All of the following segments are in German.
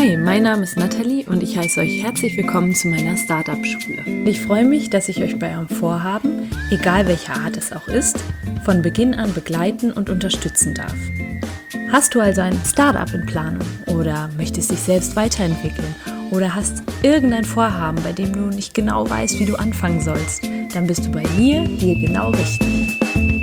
Hi, mein Name ist Nathalie und ich heiße euch herzlich willkommen zu meiner Startup-Schule. Ich freue mich, dass ich euch bei eurem Vorhaben, egal welcher Art es auch ist, von Beginn an begleiten und unterstützen darf. Hast du also ein Startup in Planung oder möchtest dich selbst weiterentwickeln oder hast irgendein Vorhaben, bei dem du nicht genau weißt, wie du anfangen sollst, dann bist du bei mir hier genau richtig.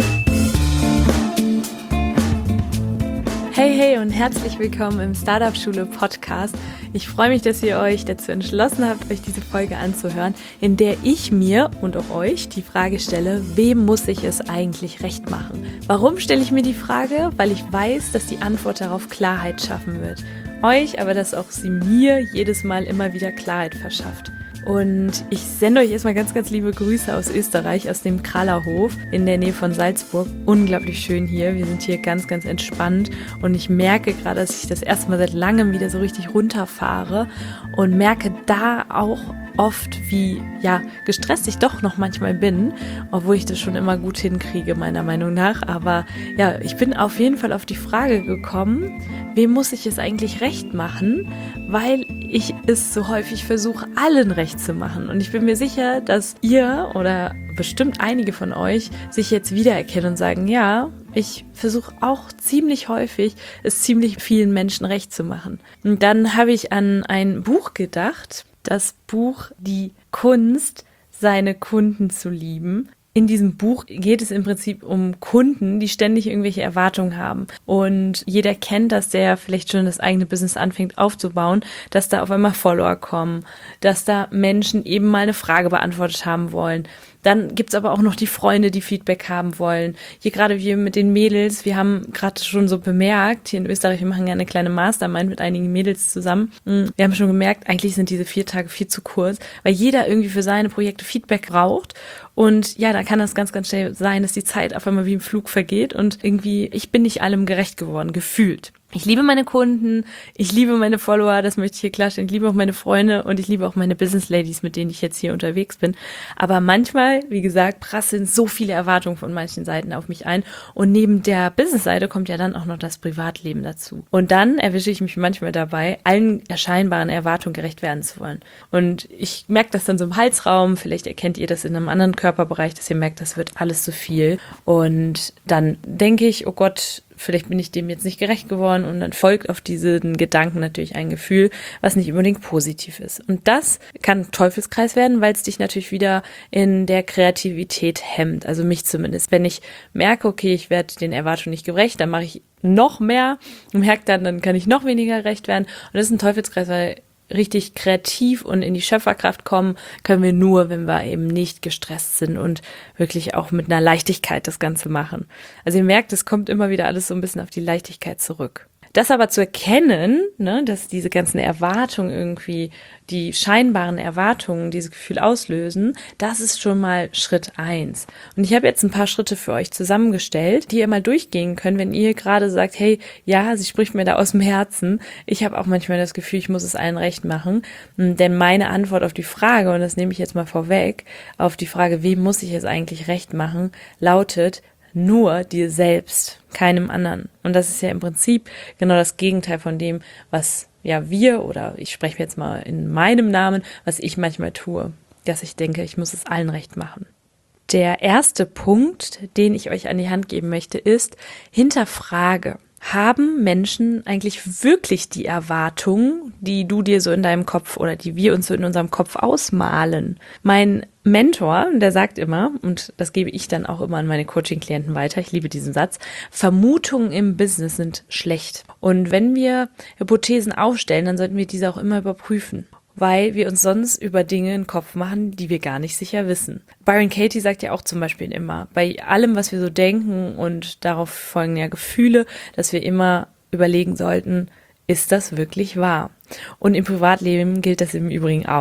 Hey und herzlich willkommen im Startup-Schule Podcast. Ich freue mich, dass ihr euch dazu entschlossen habt, euch diese Folge anzuhören, in der ich mir und auch euch die Frage stelle, wem muss ich es eigentlich recht machen? Warum stelle ich mir die Frage? Weil ich weiß, dass die Antwort darauf Klarheit schaffen wird. Euch, aber dass auch sie mir jedes Mal immer wieder Klarheit verschafft. Und ich sende euch erstmal ganz, ganz liebe Grüße aus Österreich, aus dem Krallerhof in der Nähe von Salzburg. Unglaublich schön hier. Wir sind hier ganz, ganz entspannt und ich merke gerade, dass ich das erste Mal seit langem wieder so richtig runterfahre und merke da auch oft, wie gestresst ich doch noch manchmal bin, obwohl ich das schon immer gut hinkriege, meiner Meinung nach. Aber ja, ich bin auf jeden Fall auf die Frage gekommen, wem muss ich es eigentlich recht machen, weil ich es so häufig versuche, allen recht zu machen. Und ich bin mir sicher, dass ihr oder bestimmt einige von euch sich jetzt wiedererkennen und sagen, ja, ich versuche auch ziemlich häufig, es ziemlich vielen Menschen recht zu machen. Und dann habe ich an ein Buch gedacht, das Buch Die Kunst, seine Kunden zu lieben. In diesem Buch geht es im Prinzip um Kunden, die ständig irgendwelche Erwartungen haben. Und jeder kennt das, der vielleicht schon das eigene Business anfängt aufzubauen, dass da auf einmal Follower kommen, dass da Menschen eben mal eine Frage beantwortet haben wollen. Dann gibt's aber auch noch die Freunde, die Feedback haben wollen. Hier gerade wir mit den Mädels, wir haben gerade schon so bemerkt, hier in Österreich, wir machen ja eine kleine Mastermind mit einigen Mädels zusammen. Wir haben schon gemerkt, eigentlich sind diese 4 Tage viel zu kurz, weil jeder irgendwie für seine Projekte Feedback braucht. Und ja, da kann das ganz, ganz schnell sein, dass die Zeit auf einmal wie im Flug vergeht und irgendwie, ich bin nicht allem gerecht geworden, gefühlt. Ich liebe meine Kunden, ich liebe meine Follower, das möchte ich hier klarstellen, ich liebe auch meine Freunde und ich liebe auch meine Business Ladies, mit denen ich jetzt hier unterwegs bin. Aber manchmal, wie gesagt, prasseln so viele Erwartungen von manchen Seiten auf mich ein und neben der Business-Seite kommt ja dann auch noch das Privatleben dazu. Und dann erwische ich mich manchmal dabei, allen erscheinbaren Erwartungen gerecht werden zu wollen. Und ich merke das dann so im Halsraum, vielleicht erkennt ihr das in einem anderen Körperbereich, dass ihr merkt, das wird alles zu viel. Und dann denke ich, oh Gott, vielleicht bin ich dem jetzt nicht gerecht geworden und dann folgt auf diesen Gedanken natürlich ein Gefühl, was nicht unbedingt positiv ist. Und das kann ein Teufelskreis werden, weil es dich natürlich wieder in der Kreativität hemmt, also mich zumindest. Wenn ich merke, okay, ich werde den Erwartungen nicht gerecht, dann mache ich noch mehr und merke dann kann ich noch weniger gerecht werden. Und das ist ein Teufelskreis, weil richtig kreativ und in die Schöpferkraft kommen können wir nur, wenn wir eben nicht gestresst sind und wirklich auch mit einer Leichtigkeit das Ganze machen. Also ihr merkt, es kommt immer wieder alles so ein bisschen auf die Leichtigkeit zurück. Das aber zu erkennen, dass diese ganzen Erwartungen irgendwie, die scheinbaren Erwartungen dieses Gefühl auslösen, das ist schon mal Schritt 1. Und ich habe jetzt ein paar Schritte für euch zusammengestellt, die ihr mal durchgehen könnt, wenn ihr gerade sagt, hey, ja, sie spricht mir da aus dem Herzen. Ich habe auch manchmal das Gefühl, ich muss es allen recht machen. Denn meine Antwort auf die Frage, und das nehme ich jetzt mal vorweg, auf die Frage, wem muss ich es eigentlich recht machen, lautet, nur dir selbst, keinem anderen. Und das ist ja im Prinzip genau das Gegenteil von dem, was wir, oder ich spreche jetzt mal in meinem Namen, was ich manchmal tue, dass ich denke, ich muss es allen recht machen. Der erste Punkt, den ich euch an die Hand geben möchte, ist, hinterfrage. Haben Menschen eigentlich wirklich die Erwartungen, die du dir so in deinem Kopf oder die wir uns so in unserem Kopf ausmalen? Mein Mentor, der sagt immer, und das gebe ich dann auch immer an meine Coaching-Klienten weiter, ich liebe diesen Satz, Vermutungen im Business sind schlecht. Und wenn wir Hypothesen aufstellen, dann sollten wir diese auch immer überprüfen, weil wir uns sonst über Dinge in den Kopf machen, die wir gar nicht sicher wissen. Byron Katie sagt ja auch zum Beispiel immer, bei allem, was wir so denken und darauf folgen ja Gefühle, dass wir immer überlegen sollten, ist das wirklich wahr? Und im Privatleben gilt das im Übrigen auch.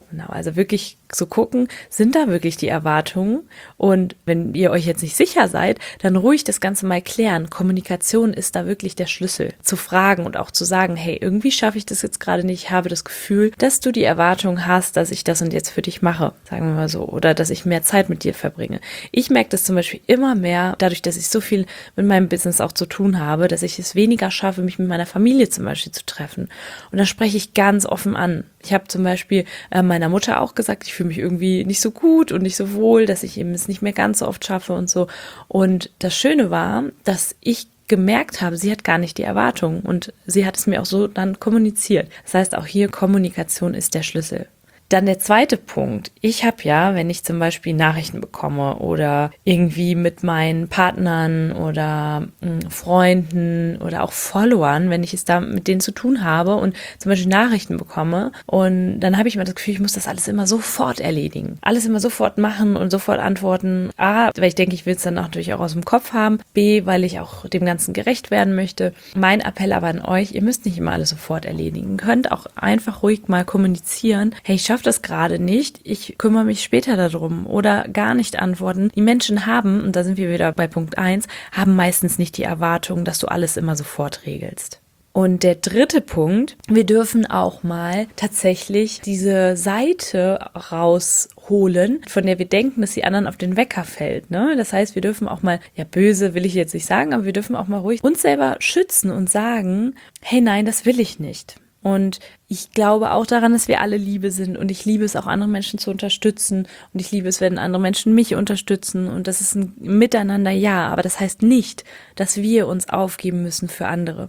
Genau, also wirklich so gucken, sind da wirklich die Erwartungen? Und wenn ihr euch jetzt nicht sicher seid, dann ruhig das Ganze mal klären. Kommunikation ist da wirklich der Schlüssel. Zu fragen und auch zu sagen, hey, irgendwie schaffe ich das jetzt gerade nicht. Ich habe das Gefühl, dass du die Erwartung hast, dass ich das und jetzt für dich mache, sagen wir mal so. Oder dass ich mehr Zeit mit dir verbringe. Ich merke das zum Beispiel immer mehr, dadurch, dass ich so viel mit meinem Business auch zu tun habe, dass ich es weniger schaffe, mich mit meiner Familie zum Beispiel zu treffen. Und da spreche ich ganz offen an. Ich habe zum Beispiel meiner Mutter auch gesagt, ich fühle mich irgendwie nicht so gut und nicht so wohl, dass ich eben es nicht mehr ganz so oft schaffe und so. Und das Schöne war, dass ich gemerkt habe, sie hat gar nicht die Erwartung und sie hat es mir auch so dann kommuniziert. Das heißt, auch hier Kommunikation ist der Schlüssel. Dann der zweite Punkt. Ich habe ja, wenn ich zum Beispiel Nachrichten bekomme oder irgendwie mit meinen Partnern oder Freunden oder auch Followern, wenn ich es da mit denen zu tun habe und zum Beispiel Nachrichten bekomme und dann habe ich immer das Gefühl, ich muss das alles immer sofort erledigen. Alles immer sofort machen und sofort antworten. A, weil ich denke, ich will es dann auch natürlich auch aus dem Kopf haben. B, weil ich auch dem Ganzen gerecht werden möchte. Mein Appell aber an euch, ihr müsst nicht immer alles sofort erledigen. Ihr könnt auch einfach ruhig mal kommunizieren. Hey, ich schaffe das gerade nicht, ich kümmere mich später darum oder gar nicht antworten. Die Menschen haben, und da sind wir wieder bei Punkt 1, haben meistens nicht die Erwartung, dass du alles immer sofort regelst. Und der dritte Punkt, wir dürfen auch mal tatsächlich diese Seite rausholen, von der wir denken, dass die anderen auf den Wecker fällt. Ne? Das heißt, wir dürfen auch mal, ja böse will ich jetzt nicht sagen, aber wir dürfen auch mal ruhig uns selber schützen und sagen, hey nein, das will ich nicht. Und ich glaube auch daran, dass wir alle Liebe sind und ich liebe es auch, andere Menschen zu unterstützen und ich liebe es, wenn andere Menschen mich unterstützen und das ist ein Miteinander, ja, aber das heißt nicht, dass wir uns aufgeben müssen für andere.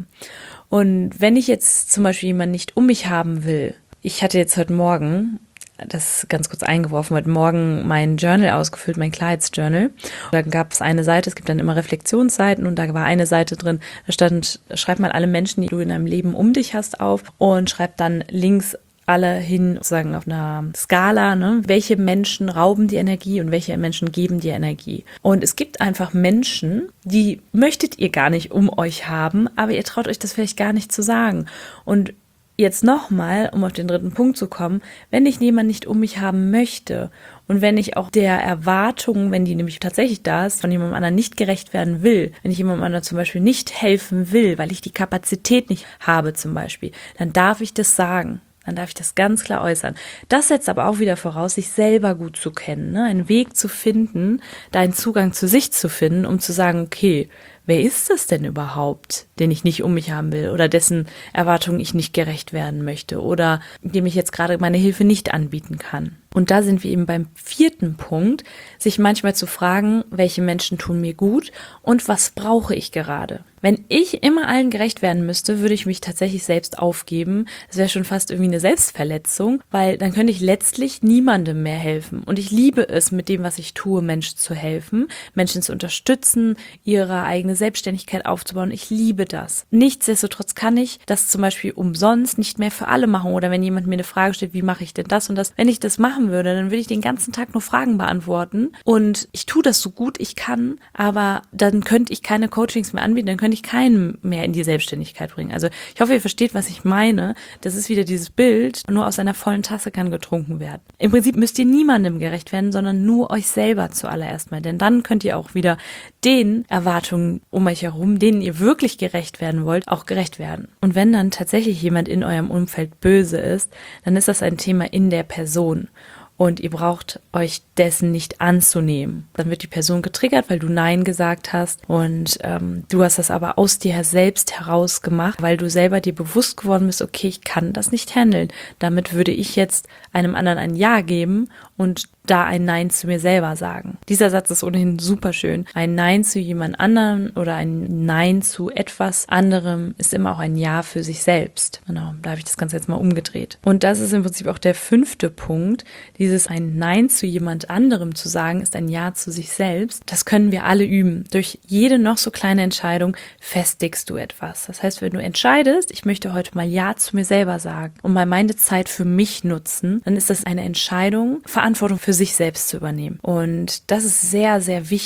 Und wenn ich jetzt zum Beispiel jemanden nicht um mich haben will, ich hatte jetzt heute Morgen, das ganz kurz eingeworfen, heute Morgen mein Journal ausgefüllt, mein Klarheitsjournal. Da gab es eine Seite, es gibt dann immer Reflexionsseiten und da war eine Seite drin, da stand, schreib mal alle Menschen, die du in deinem Leben um dich hast auf und schreib dann links alle hin, sozusagen auf einer Skala, ne? Welche Menschen rauben die Energie und welche Menschen geben dir Energie. Und es gibt einfach Menschen, die möchtet ihr gar nicht um euch haben, aber ihr traut euch das vielleicht gar nicht zu sagen. Und jetzt nochmal, um auf den dritten Punkt zu kommen, wenn ich jemanden nicht um mich haben möchte und wenn ich auch der Erwartung, wenn die nämlich tatsächlich da ist, von jemandem anderen nicht gerecht werden will, wenn ich jemandem anderen zum Beispiel nicht helfen will, weil ich die Kapazität nicht habe zum Beispiel, dann darf ich das sagen. Dann darf ich das ganz klar äußern. Das setzt aber auch wieder voraus, sich selber gut zu kennen, ne? Einen Weg zu finden, da einen Zugang zu sich zu finden, um zu sagen, okay, wer ist das denn überhaupt, den ich nicht um mich haben will oder dessen Erwartungen ich nicht gerecht werden möchte oder dem ich jetzt gerade meine Hilfe nicht anbieten kann? Und da sind wir eben beim vierten Punkt, sich manchmal zu fragen, welche Menschen tun mir gut und was brauche ich gerade? Wenn ich immer allen gerecht werden müsste, würde ich mich tatsächlich selbst aufgeben. Das wäre schon fast irgendwie eine Selbstverletzung, weil dann könnte ich letztlich niemandem mehr helfen. Und ich liebe es, mit dem, was ich tue, Menschen zu helfen, Menschen zu unterstützen, ihre eigene Selbstständigkeit aufzubauen. Ich liebe das. Nichtsdestotrotz kann ich das zum Beispiel umsonst nicht mehr für alle machen. Oder wenn jemand mir eine Frage stellt, wie mache ich denn das und das? Wenn ich das machen würde, dann würde ich den ganzen Tag nur Fragen beantworten. Und ich tue das so gut ich kann, aber dann könnte ich keine Coachings mehr anbieten, dann könnte ich keinen mehr in die Selbstständigkeit bringen. Also ich hoffe, ihr versteht, was ich meine. Das ist wieder dieses Bild, nur aus einer vollen Tasse kann getrunken werden. Im Prinzip müsst ihr niemandem gerecht werden, sondern nur euch selber zuallererst mal. Denn dann könnt ihr auch wieder den Erwartungen um euch herum, denen ihr wirklich gerecht werden wollt, auch gerecht werden. Und wenn dann tatsächlich jemand in eurem Umfeld böse ist, dann ist das ein Thema in der Person. Und ihr braucht euch dessen nicht anzunehmen. Dann wird die Person getriggert, weil du Nein gesagt hast und du hast das aber aus dir selbst heraus gemacht, weil du selber dir bewusst geworden bist, okay, ich kann das nicht handeln. Damit würde ich jetzt einem anderen ein Ja geben und da ein Nein zu mir selber sagen. Dieser Satz ist ohnehin super schön. Ein Nein zu jemand anderem oder ein Nein zu etwas anderem ist immer auch ein Ja für sich selbst. Genau, da habe ich das Ganze jetzt mal umgedreht. Und das ist im Prinzip auch der 5. Punkt. Dieses ein Nein zu jemand anderem zu sagen, ist ein Ja zu sich selbst. Das können wir alle üben. Durch jede noch so kleine Entscheidung festigst du etwas. Das heißt, wenn du entscheidest, ich möchte heute mal Ja zu mir selber sagen und mal meine Zeit für mich nutzen, dann ist das eine Entscheidung, Verantwortung für sich selbst zu übernehmen. Und das ist sehr, sehr wichtig.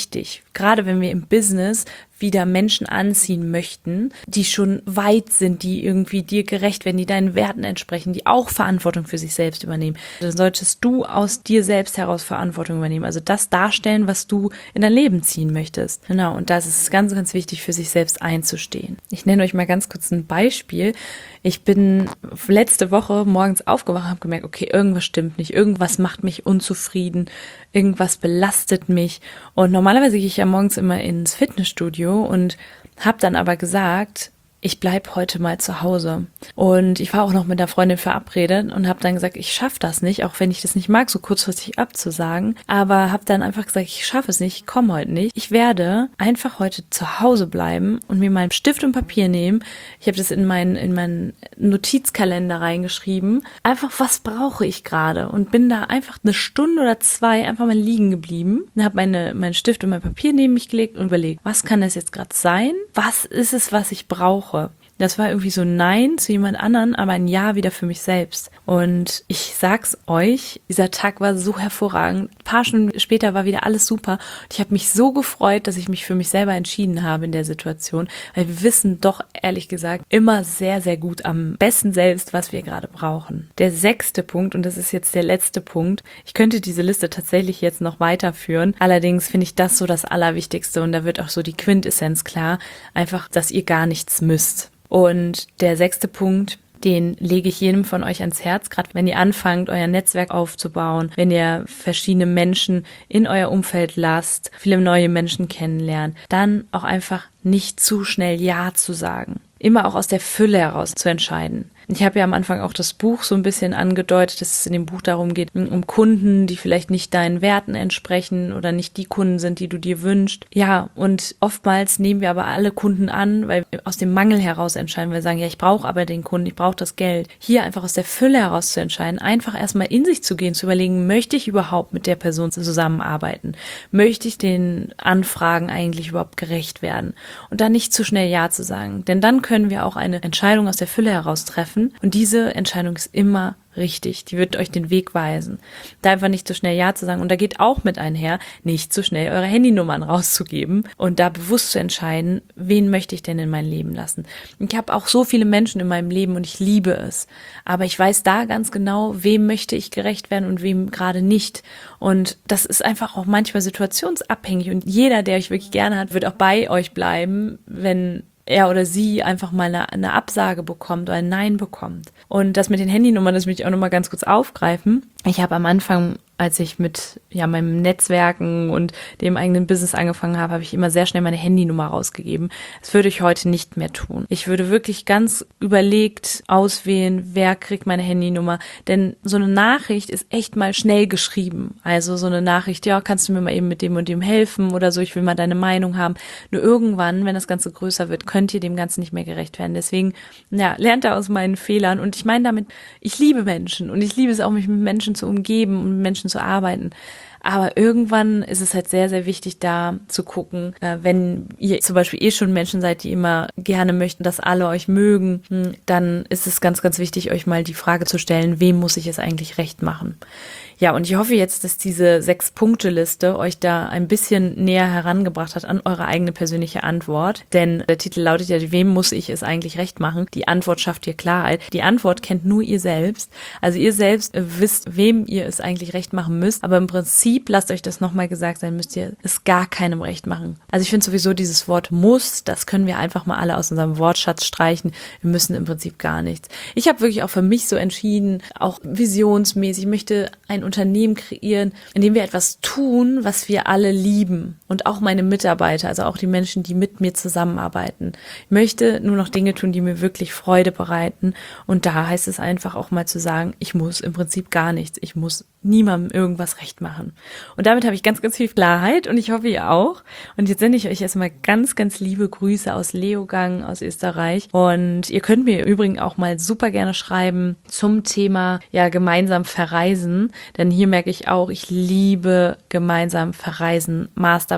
gerade wenn wir im Business wieder Menschen anziehen möchten, die schon weit sind, die irgendwie dir gerecht werden, die deinen Werten entsprechen, die auch Verantwortung für sich selbst übernehmen, dann solltest du aus dir selbst heraus Verantwortung übernehmen. Also das darstellen, was du in dein Leben ziehen möchtest. Genau, und das ist ganz, ganz wichtig, für sich selbst einzustehen. Ich nenne euch mal ganz kurz ein Beispiel. Ich bin letzte Woche morgens aufgewacht und habe gemerkt, okay, irgendwas stimmt nicht, irgendwas macht mich unzufrieden, irgendwas belastet mich. Und normalerweise gehe ich ja morgens immer ins Fitnessstudio und habe dann aber gesagt, ich bleib heute mal zu Hause. Und ich war auch noch mit einer Freundin verabredet und habe dann gesagt, ich schaffe das nicht, auch wenn ich das nicht mag, so kurzfristig abzusagen. Aber habe dann einfach gesagt, ich schaffe es nicht, ich komme heute nicht. Ich werde einfach heute zu Hause bleiben und mir meinen Stift und Papier nehmen. Ich habe das in meinen Notizkalender reingeschrieben. Einfach, was brauche ich gerade? Und bin da einfach 1 Stunde oder 2 einfach mal liegen geblieben. Und habe meinen Stift und mein Papier neben mich gelegt und überlegt, was kann das jetzt gerade sein? Was ist es, was ich brauche? Das war irgendwie so ein Nein zu jemand anderen, aber ein Ja wieder für mich selbst. Und ich sag's euch, dieser Tag war so hervorragend. Ein paar Stunden später war wieder alles super. Und ich habe mich so gefreut, dass ich mich für mich selber entschieden habe in der Situation, weil wir wissen doch, ehrlich gesagt, immer sehr, sehr gut am besten selbst, was wir gerade brauchen. Der 6. Punkt, und das ist jetzt der letzte Punkt, ich könnte diese Liste tatsächlich jetzt noch weiterführen. Allerdings finde ich das so das Allerwichtigste und da wird auch so die Quintessenz klar, einfach, dass ihr gar nichts müsst. Und der 6. Punkt, den lege ich jedem von euch ans Herz, gerade wenn ihr anfangt, euer Netzwerk aufzubauen, wenn ihr verschiedene Menschen in euer Umfeld lasst, viele neue Menschen kennenlernt, dann auch einfach nicht zu schnell Ja zu sagen. Immer auch aus der Fülle heraus zu entscheiden. Ich habe ja am Anfang auch das Buch so ein bisschen angedeutet, dass es in dem Buch darum geht, um Kunden, die vielleicht nicht deinen Werten entsprechen oder nicht die Kunden sind, die du dir wünschst. Ja, und oftmals nehmen wir aber alle Kunden an, weil wir aus dem Mangel heraus entscheiden. Wir sagen, ja, ich brauche aber den Kunden, ich brauche das Geld. Hier einfach aus der Fülle heraus zu entscheiden, einfach erstmal in sich zu gehen, zu überlegen, möchte ich überhaupt mit der Person zusammenarbeiten? Möchte ich den Anfragen eigentlich überhaupt gerecht werden? Und dann nicht zu schnell Ja zu sagen. Denn dann können wir auch eine Entscheidung aus der Fülle heraus treffen. Und diese Entscheidung ist immer richtig. Die wird euch den Weg weisen. Da einfach nicht so schnell Ja zu sagen. Und da geht auch mit einher, nicht so schnell eure Handynummern rauszugeben und da bewusst zu entscheiden, wen möchte ich denn in mein Leben lassen. Ich habe auch so viele Menschen in meinem Leben und ich liebe es. Aber ich weiß da ganz genau, wem möchte ich gerecht werden und wem gerade nicht. Und das ist einfach auch manchmal situationsabhängig. Und jeder, der euch wirklich gerne hat, wird auch bei euch bleiben, wenn er oder sie einfach mal eine Absage bekommt oder ein Nein bekommt. Und das mit den Handynummern, das möchte ich auch nochmal ganz kurz aufgreifen. Ich habe am Anfang, als ich mit meinem Netzwerken und dem eigenen Business angefangen habe, habe ich immer sehr schnell meine Handynummer rausgegeben. Das würde ich heute nicht mehr tun. Ich würde wirklich ganz überlegt auswählen, wer kriegt meine Handynummer. Denn so eine Nachricht ist echt mal schnell geschrieben. Also so eine Nachricht, ja, kannst du mir mal eben mit dem und dem helfen oder so, ich will mal deine Meinung haben. Nur irgendwann, wenn das Ganze größer wird, könnt ihr dem Ganzen nicht mehr gerecht werden. Deswegen, ja, lernt da aus meinen Fehlern. Und ich meine damit, ich liebe Menschen und ich liebe es auch, mich mit Menschen zu umgeben und mit Menschen zu arbeiten. Aber irgendwann ist es halt sehr, sehr wichtig, da zu gucken, wenn ihr zum Beispiel schon Menschen seid, die immer gerne möchten, dass alle euch mögen, dann ist es ganz, ganz wichtig, euch mal die Frage zu stellen, wem muss ich es eigentlich recht machen? Ja, und ich hoffe jetzt, dass diese 6-Punkte-Liste euch da ein bisschen näher herangebracht hat an eure eigene persönliche Antwort. Denn der Titel lautet ja, wem muss ich es eigentlich recht machen? Die Antwort schafft dir Klarheit. Die Antwort kennt nur ihr selbst. Also ihr selbst wisst, wem ihr es eigentlich recht machen müsst. Aber im Prinzip, lasst euch das nochmal gesagt sein, müsst ihr es gar keinem recht machen. Also ich finde sowieso dieses Wort muss, das können wir einfach mal alle aus unserem Wortschatz streichen. Wir müssen im Prinzip gar nichts. Ich habe wirklich auch für mich so entschieden, auch visionsmäßig, ich möchte ein Unternehmen kreieren, in dem wir etwas tun, was wir alle lieben. Und auch meine Mitarbeiter, also auch die Menschen, die mit mir zusammenarbeiten. Ich möchte nur noch Dinge tun, die mir wirklich Freude bereiten. Und da heißt es einfach auch mal zu sagen, ich muss im Prinzip gar nichts. Ich muss niemandem irgendwas recht machen. Und damit habe ich ganz, ganz viel Klarheit und ich hoffe, ihr auch. Und jetzt sende ich euch erstmal ganz, ganz liebe Grüße aus Leogang, aus Österreich. Und ihr könnt mir übrigens auch mal super gerne schreiben zum Thema, ja, gemeinsam verreisen. Denn hier merke ich auch, ich liebe gemeinsam verreisen, Mastermind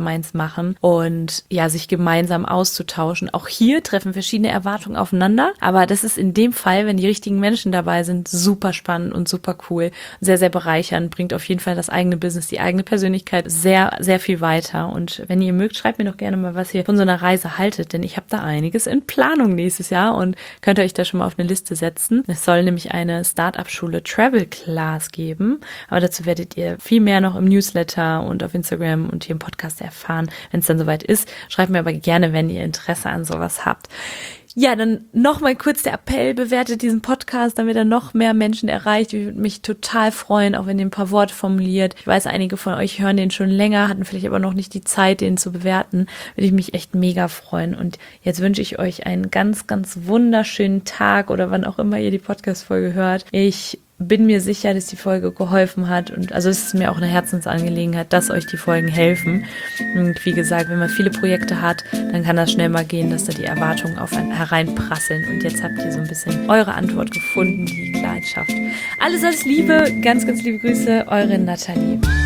Masterminds machen und ja, sich gemeinsam auszutauschen. Auch hier treffen verschiedene Erwartungen aufeinander, aber das ist in dem Fall, wenn die richtigen Menschen dabei sind, super spannend und super cool, sehr, sehr bereichernd, bringt auf jeden Fall das eigene Business, die eigene Persönlichkeit sehr, sehr viel weiter. Und wenn ihr mögt, schreibt mir doch gerne mal, was ihr von so einer Reise haltet, denn ich habe da einiges in Planung nächstes Jahr und könnt ihr euch da schon mal auf eine Liste setzen. Es soll nämlich eine Startup-Schule Travel Class geben, aber dazu werdet ihr viel mehr noch im Newsletter und auf Instagram und hier im Podcast erfahren, wenn es dann soweit ist. Schreibt mir aber gerne, wenn ihr Interesse an sowas habt. Ja, dann nochmal kurz der Appell, bewertet diesen Podcast, damit er noch mehr Menschen erreicht. Ich würde mich total freuen, auch wenn ihr ein paar Worte formuliert. Ich weiß, einige von euch hören den schon länger, hatten vielleicht aber noch nicht die Zeit, den zu bewerten. Würde ich mich echt mega freuen. Und jetzt wünsche ich euch einen ganz, ganz wunderschönen Tag oder wann auch immer ihr die Podcast-Folge hört. Ich bin mir sicher, dass die Folge geholfen hat und also es ist mir auch eine Herzensangelegenheit, dass euch die Folgen helfen. Und wie gesagt, wenn man viele Projekte hat, dann kann das schnell mal gehen, dass da die Erwartungen auf einen hereinprasseln und jetzt habt ihr so ein bisschen eure Antwort gefunden, die Klarheit schafft. Alles Liebe, ganz, ganz liebe Grüße, eure Nathalie.